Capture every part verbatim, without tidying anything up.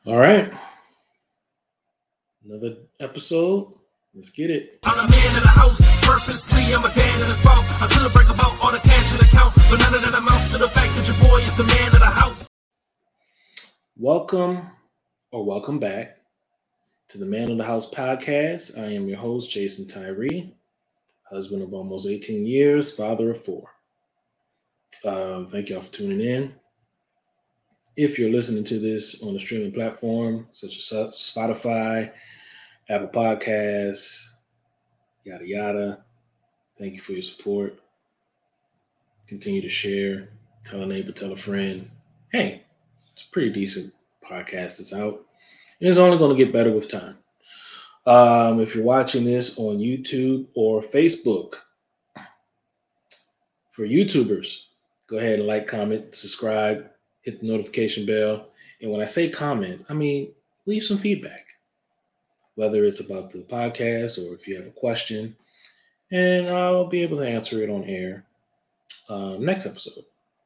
All right, another episode. Let's get it. I'm a man in the house, purposely I'm a dad and a spouse. I could brag about all the cash in the account, but none of that amounts to the fact that your boy is the man of the house. Welcome or welcome back to the Man of the House podcast. I am your host, Jason Tyree, husband of almost eighteen years, father of four. Um, thank y'all for tuning in. If you're listening to this on a streaming platform such as Spotify, Apple Podcasts, yada yada, thank you for your support. Continue to share, tell a neighbor, tell a friend. Hey, it's a pretty decent podcast that's out, and it's only going to get better with time. Um, if you're watching this on YouTube or Facebook, for YouTubers, go ahead and like, comment, subscribe, hit the notification bell. And when I say comment, I mean leave some feedback, whether it's about the podcast or if you have a question, and I'll be able to answer it on air um, next episode.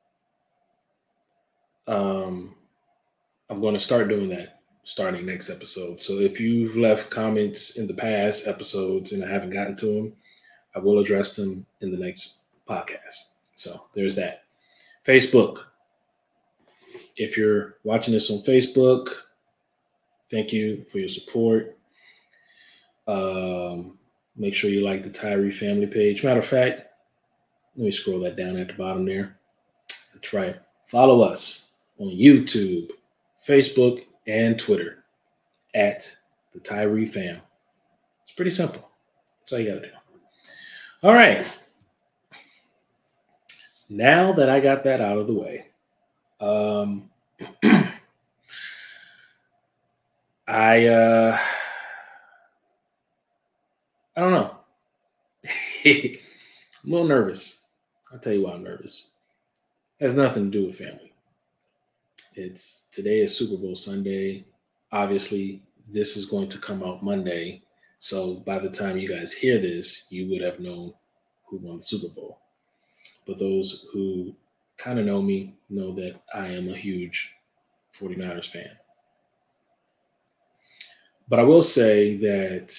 Um, I'm going to start doing that starting next episode. So if you've left comments in the past episodes and I haven't gotten to them, I will address them in the next podcast. So there's that. Facebook. If you're watching this on Facebook, thank you for your support. Um, make sure you like the Tyree family page. Matter of fact, let me scroll that down at the bottom there. That's right. Follow us on YouTube, Facebook, and Twitter at the Tyree fam. It's pretty simple. That's all you got to do. All right. Now that I got that out of the way, um, I uh, I don't know. I'm a little nervous. I'll tell you why I'm nervous. It has nothing to do with family. It's today is Super Bowl Sunday. Obviously, this is going to come out Monday. So by the time you guys hear this, you would have known who won the Super Bowl. But those who kind of know me know that I am a huge 49ers fan. But I will say that,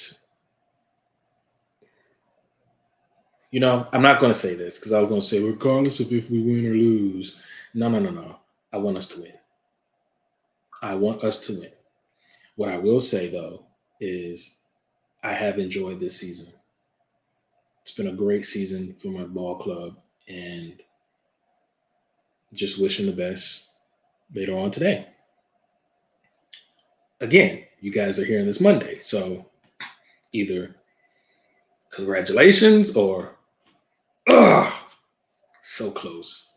you know, I'm not going to say this because I was going to say, regardless of if we win or lose. No, no, no, no. I want us to win. I want us to win. What I will say, though, is I have enjoyed this season. It's been a great season for my ball club, and just wishing the best later on today. Again, you guys are hearing this Monday, so either congratulations or, ugh, so close.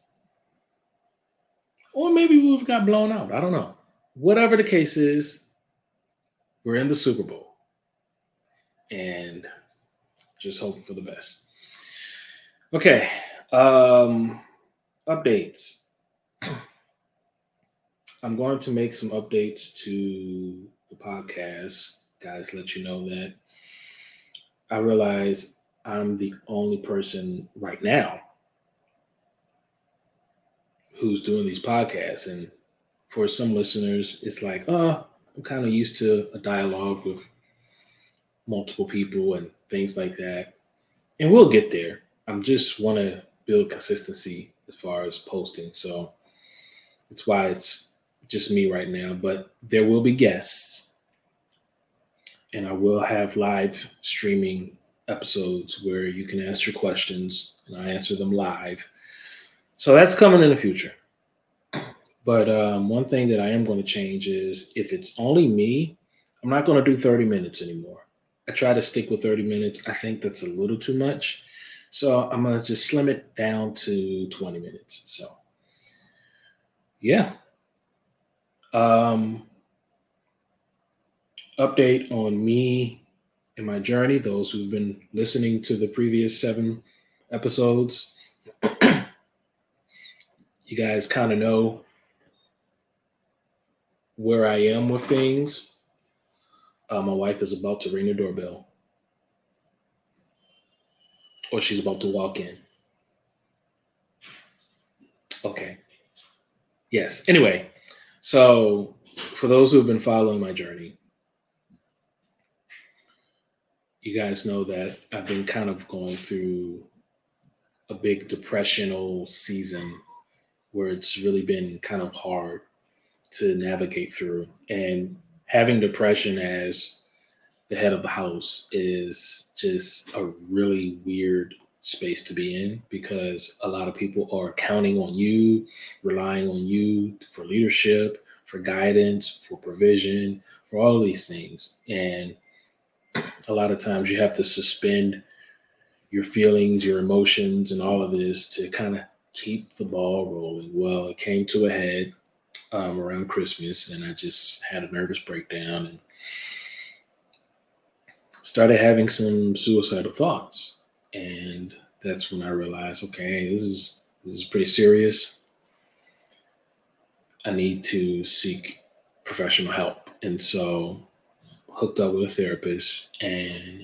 Or maybe we've got blown out. I don't know. Whatever the case is, we're in the Super Bowl. And just hoping for the best. Okay. Um, updates. I'm going to make some updates to the podcast. Guys, let you know that I realize I'm the only person right now who's doing these podcasts. And for some listeners, it's like, oh, I'm kind of used to a dialogue with multiple people and things like that. And we'll get there. I just want to build consistency as far as posting. So that's why it's just me right now. But there will be guests. And I will have live streaming episodes where you can ask your questions and I answer them live. So that's coming in the future. But um, one thing that I am going to change is if it's only me, I'm not going to do thirty minutes anymore. I try to stick with thirty minutes. I think that's a little too much. So I'm going to just slim it down to twenty minutes. So, yeah. Um, update on me and my journey. Those who've been listening to the previous seven episodes, you guys kind of know where I am with things. Uh, my wife is about to ring the doorbell. Or she's about to walk in. Okay. Yes. Anyway, so for those who've been following my journey, you guys know that I've been kind of going through a big depressional season where it's really been kind of hard to navigate through. And having depression as the head of the house is just a really weird space to be in, because a lot of people are counting on you, relying on you for leadership, for guidance, for provision, for all of these things. And a lot of times you have to suspend your feelings, your emotions, and all of this to kind of keep the ball rolling. Well, it came to a head um, around Christmas, and I just had a nervous breakdown and started having some suicidal thoughts. And that's when I realized, okay, this is this is pretty serious. I need to seek professional help. And so hooked up with a therapist, and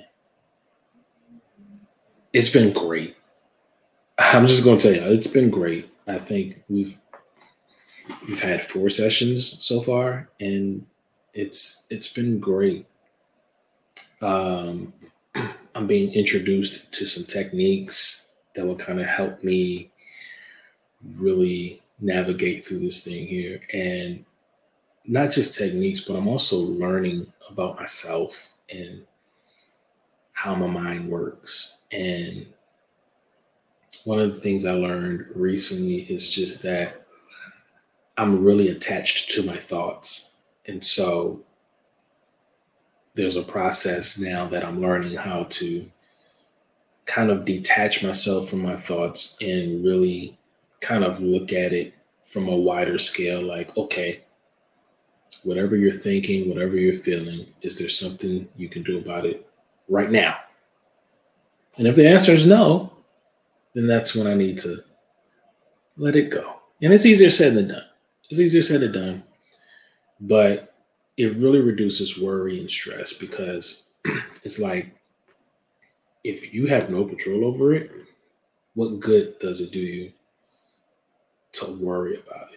it's been great. I'm just going to tell you, it's been great. I think we've we've had four sessions so far, and it's it's been great. Um, I'm being introduced to some techniques that will kind of help me really navigate through this thing here. And not just techniques, but I'm also learning about myself and how my mind works. And one of the things I learned recently is just that I'm really attached to my thoughts. And so there's a process now that I'm learning how to kind of detach myself from my thoughts and really kind of look at it from a wider scale. Like, okay, whatever you're thinking, whatever you're feeling, is there something you can do about it right now? And if the answer is no, then that's when I need to let it go. And it's easier said than done. It's easier said than done. But it really reduces worry and stress, because it's like, if you have no control over it, what good does it do you to worry about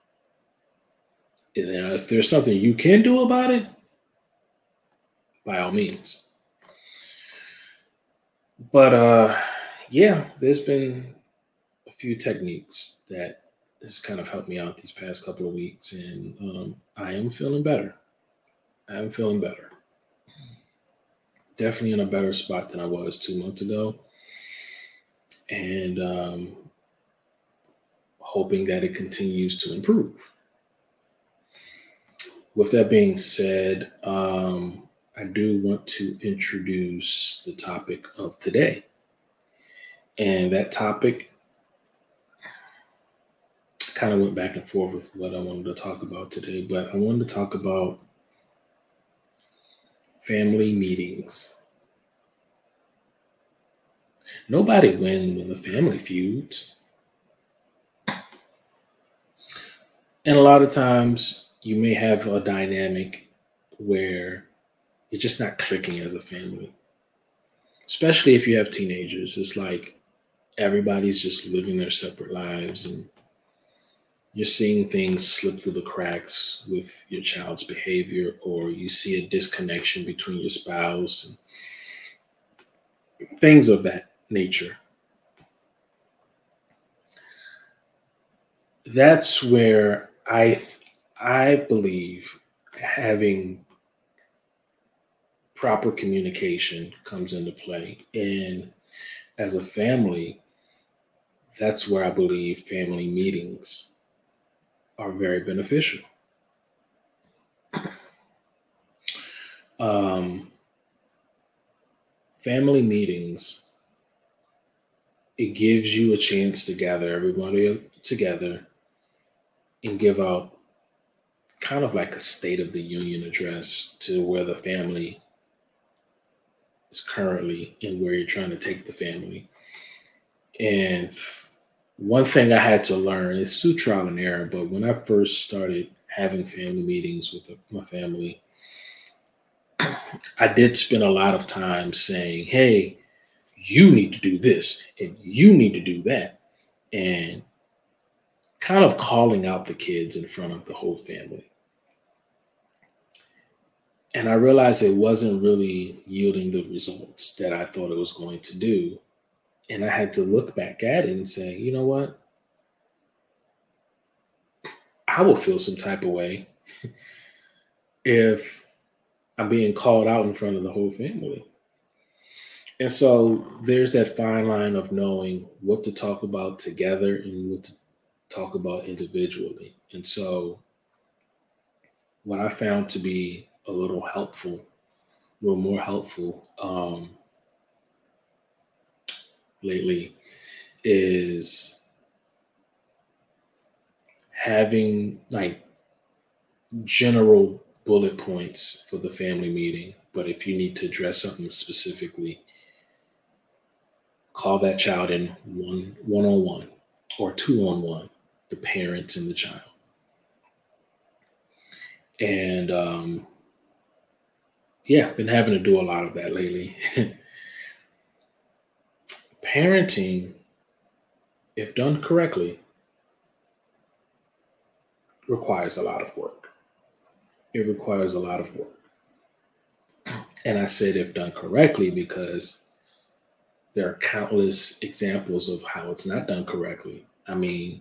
it? And if there's something you can do about it, by all means. But uh, yeah, there's been a few techniques that has kind of helped me out these past couple of weeks, and um, I am feeling better. I am feeling better. Definitely in a better spot than I was two months ago. And um, hoping that it continues to improve. With that being said, um, I do want to introduce the topic of today. And that topic kind of went back and forth with what I wanted to talk about today, but I wanted to talk about family meetings. Nobody wins when the family feuds. And a lot of times you may have a dynamic where you're just not clicking as a family. Especially if you have teenagers. It's like everybody's just living their separate lives, and you're seeing things slip through the cracks with your child's behavior, or you see a disconnection between your spouse and things of that nature. That's where I I believe having proper communication comes into play. And as a family, that's where I believe family meetings are very beneficial. Um, family meetings, it gives you a chance to gather everybody together and give out kind of like a State of the Union address to where the family is currently and where you're trying to take the family. And one thing I had to learn, it's through trial and error, but when I first started having family meetings with my family, I did spend a lot of time saying, hey, you need to do this and you need to do that. And kind of calling out the kids in front of the whole family. And I realized it wasn't really yielding the results that I thought it was going to do. And I had to look back at it and say, you know what? I will feel some type of way if I'm being called out in front of the whole family. And so there's that fine line of knowing what to talk about together and what to talk about individually. And so what I found to be a little helpful, a little more helpful um, lately is having like general bullet points for the family meeting. But if you need to address something specifically, call that child in one one on one or two on one, the parents and the child. And um, yeah, been having to do a lot of that lately. Parenting, if done correctly, requires a lot of work. It requires a lot of work. And I said if done correctly because there are countless examples of how it's not done correctly. I mean,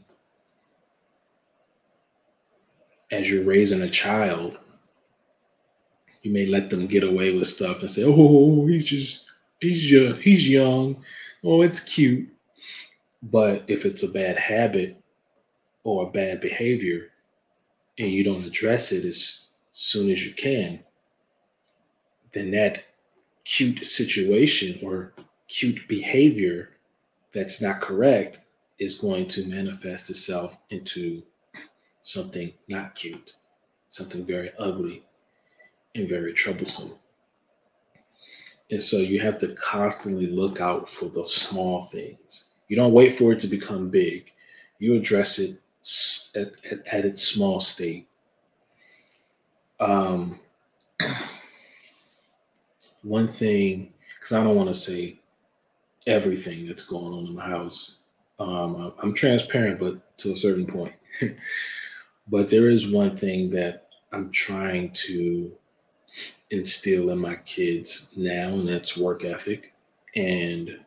as you're raising a child, you may let them get away with stuff and say, "Oh, he's just he's young, he's young. Oh, it's cute." But if it's a bad habit or a bad behavior and you don't address it as soon as you can, then that cute situation or cute behavior that's not correct is going to manifest itself into something not cute, something very ugly and very troublesome. And so you have to constantly look out for the small things. You don't wait for it to become big. You address it at, at, at its small state. Um, one thing, because I don't want to say everything that's going on in my house. Um, I'm transparent, but to a certain point. But there is one thing that I'm trying to instill in my kids now, and that's work ethic. And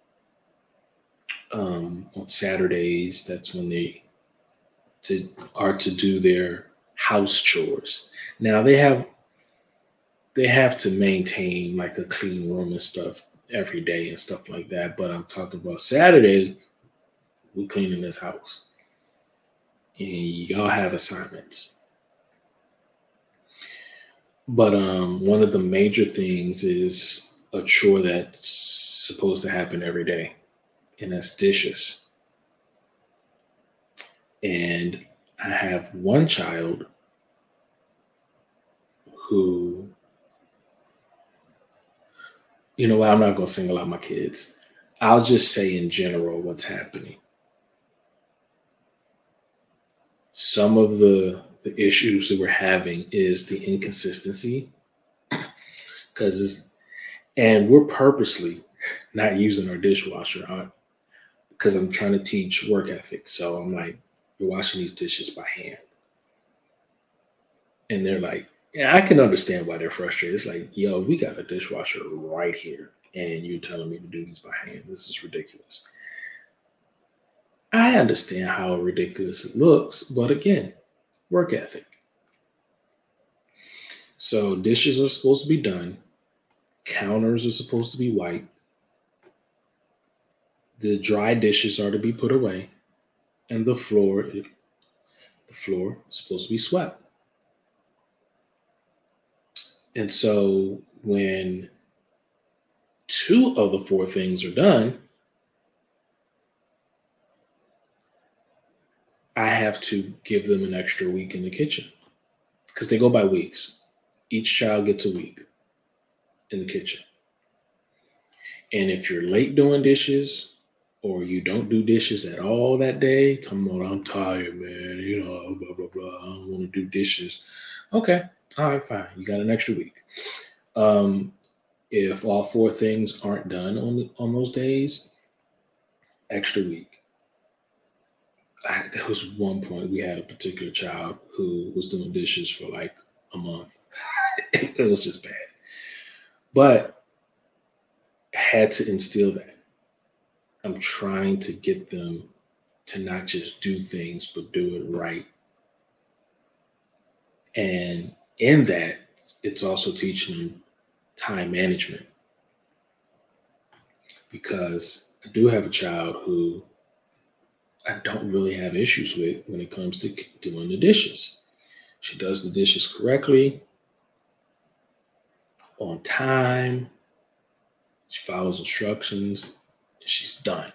um, on Saturdays, that's when they to, are to do their house chores. Now they have they have to maintain like a clean room and stuff every day and stuff like that. But I'm talking about Saturday, we're cleaning this house, and y'all have assignments. But um, one of the major things is a chore that's supposed to happen every day, and that's dishes. And I have one child who, you know what, I'm not going to single out my kids. I'll just say in general what's happening. Some of the, the issues that we're having is the inconsistency because and we're purposely not using our dishwasher because I'm trying to teach work ethic. So I'm like, you're washing these dishes by hand. And they're like, yeah, I can understand why they're frustrated. It's like, yo, we got a dishwasher right here, and you're telling me to do these by hand. This is ridiculous. I understand how ridiculous it looks, but again, work ethic. So dishes are supposed to be done. Counters are supposed to be white. The dry dishes are to be put away, and the floor, the floor is supposed to be swept. And so when two of the four things are done, I have to give them an extra week in the kitchen because they go by weeks. Each child gets a week in the kitchen. And if you're late doing dishes or you don't do dishes at all that day, tell about, I'm tired, man, you know, blah, blah, blah, I don't want to do dishes. Okay, all right, fine. You got an extra week. Um, if all four things aren't done on, the, on those days, extra week. I, there was one point we had a particular child who was doing dishes for like a month. It was just bad. But I had to instill that. I'm trying to get them to not just do things, but do it right. And in that, it's also teaching them time management. Because I do have a child who I don't really have issues with when it comes to doing the dishes. She does the dishes correctly, on time. She follows instructions, and she's done.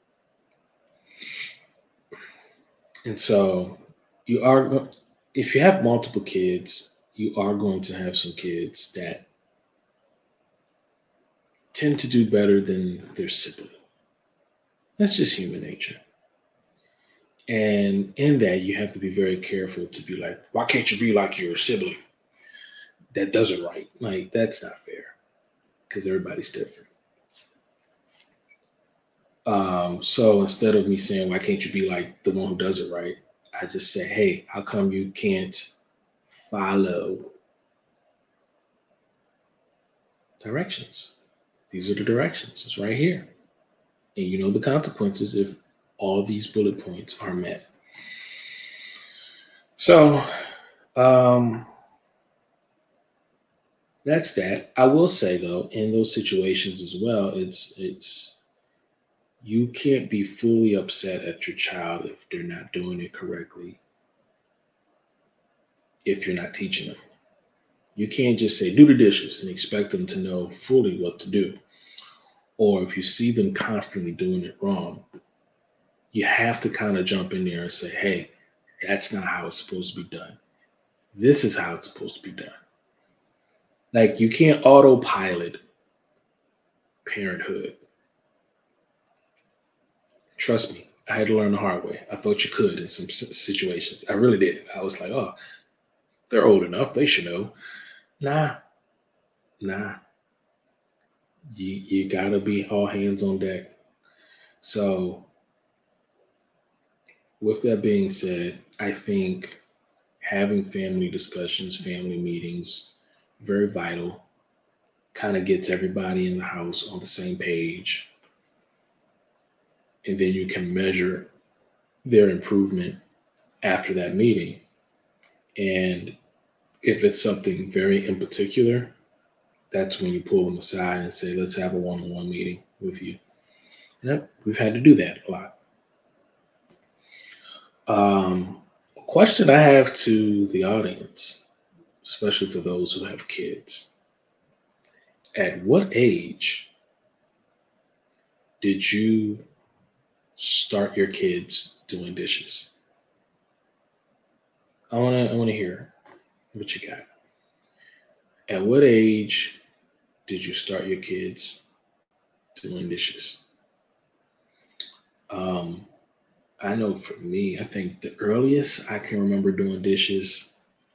And so you are, if you have multiple kids, you are going to have some kids that tend to do better than their sibling. That's just human nature. And in that, you have to be very careful to be like, why can't you be like your sibling that does it right? Like, that's not fair because everybody's different. Um, so instead of me saying, why can't you be like the one who does it right? I just say, hey, how come you can't follow directions? These are the directions. It's right here. And you know the consequences if all these bullet points are met. So um, that's that. I will say though, in those situations as well, it's it's you can't be fully upset at your child if they're not doing it correctly, if you're not teaching them. You can't just say, do the dishes and expect them to know fully what to do. Or if you see them constantly doing it wrong, you have to kind of jump in there and say, hey, that's not how it's supposed to be done. This is how it's supposed to be done. Like, you can't autopilot parenthood. Trust me, I had to learn the hard way. I thought you could in some situations. I really did. I was like, oh, they're old enough. They should know. Nah, nah. You, you got to be all hands on deck. So with that being said, I think having family discussions, family meetings, very vital. Kind of gets everybody in the house on the same page. And then you can measure their improvement after that meeting. And if it's something very in particular, that's when you pull them aside and say, let's have a one-on-one meeting with you. And we've had to do that a lot. Um, a question I have to the audience, especially for those who have kids. At what age did you start your kids doing dishes? I want to I want to hear what you got. At what age did you start your kids doing dishes? Um, I know for me, I think the earliest I can remember doing dishes,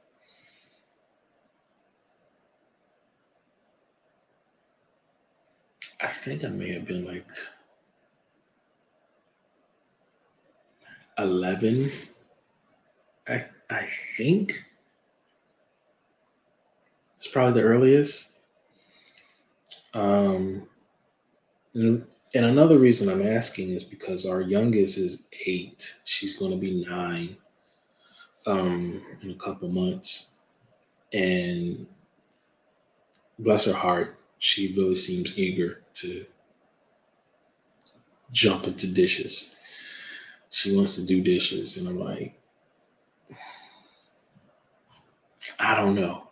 I think I may have been like eleven. I I think it's probably the earliest. Um, and, and another reason I'm asking is because our youngest is eight. She's going to be nine um, in a couple months. And bless her heart, she really seems eager to jump into dishes. She wants to do dishes. And I'm like, I don't know.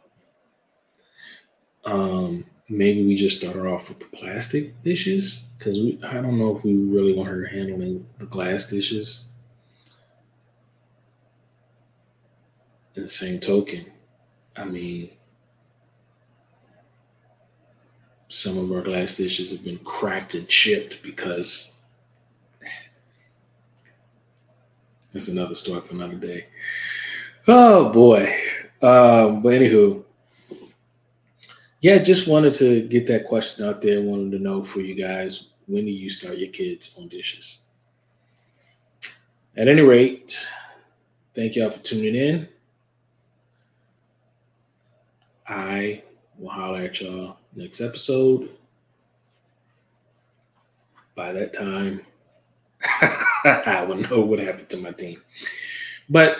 Um, maybe we just start her off with the plastic dishes because we I don't know if we really want her handling the glass dishes. In the same token, I mean, some of our glass dishes have been cracked and chipped because that's another story for another day. Oh boy. Um, but anywho, yeah, just wanted to get that question out there. Wanted to know for you guys, when do you start your kids on dishes? At any rate, thank y'all for tuning in. I will holler at y'all next episode. By that time, I will know what happened to my team. But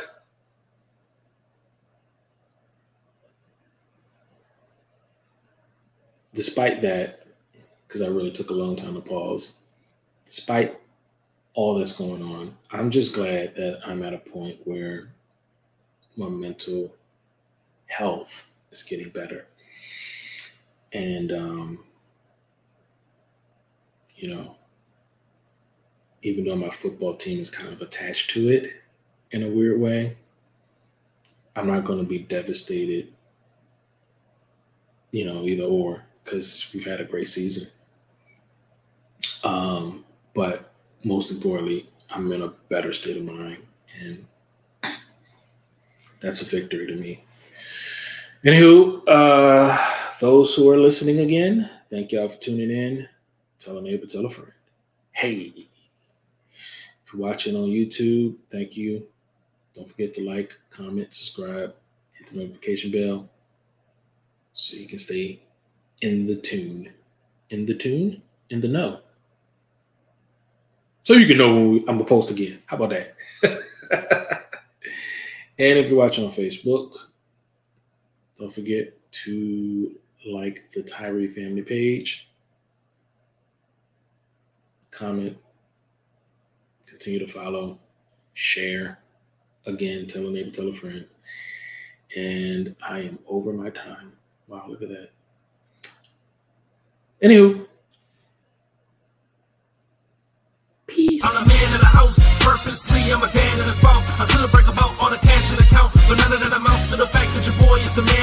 despite that, because I really took a long time to pause, despite all that's going on, I'm just glad that I'm at a point where my mental health is getting better. And, um, you know, even though my football team is kind of attached to it in a weird way, I'm not going to be devastated, you know, either or, because we've had a great season. Um, but most importantly, I'm in a better state of mind, and that's a victory to me. Anywho, uh, those who are listening again, thank y'all for tuning in. Tell a neighbor, tell a friend. Hey, if you're watching on YouTube, thank you. Don't forget to like, comment, subscribe, hit the notification bell so you can stay in the tune. In the tune? In the know. So you can know when we, I'm going to post again. How about that? And if you're watching on Facebook, don't forget to like the Tyree family page. Comment. Continue to follow. Share. Again, tell a neighbor, tell a friend. And I am over my time. Wow, look at that. Anywho. Peace. I'm the man in the house, purposely, I'm a dad and a spouse. I could break about all the cash in the account, but none of that amounts to the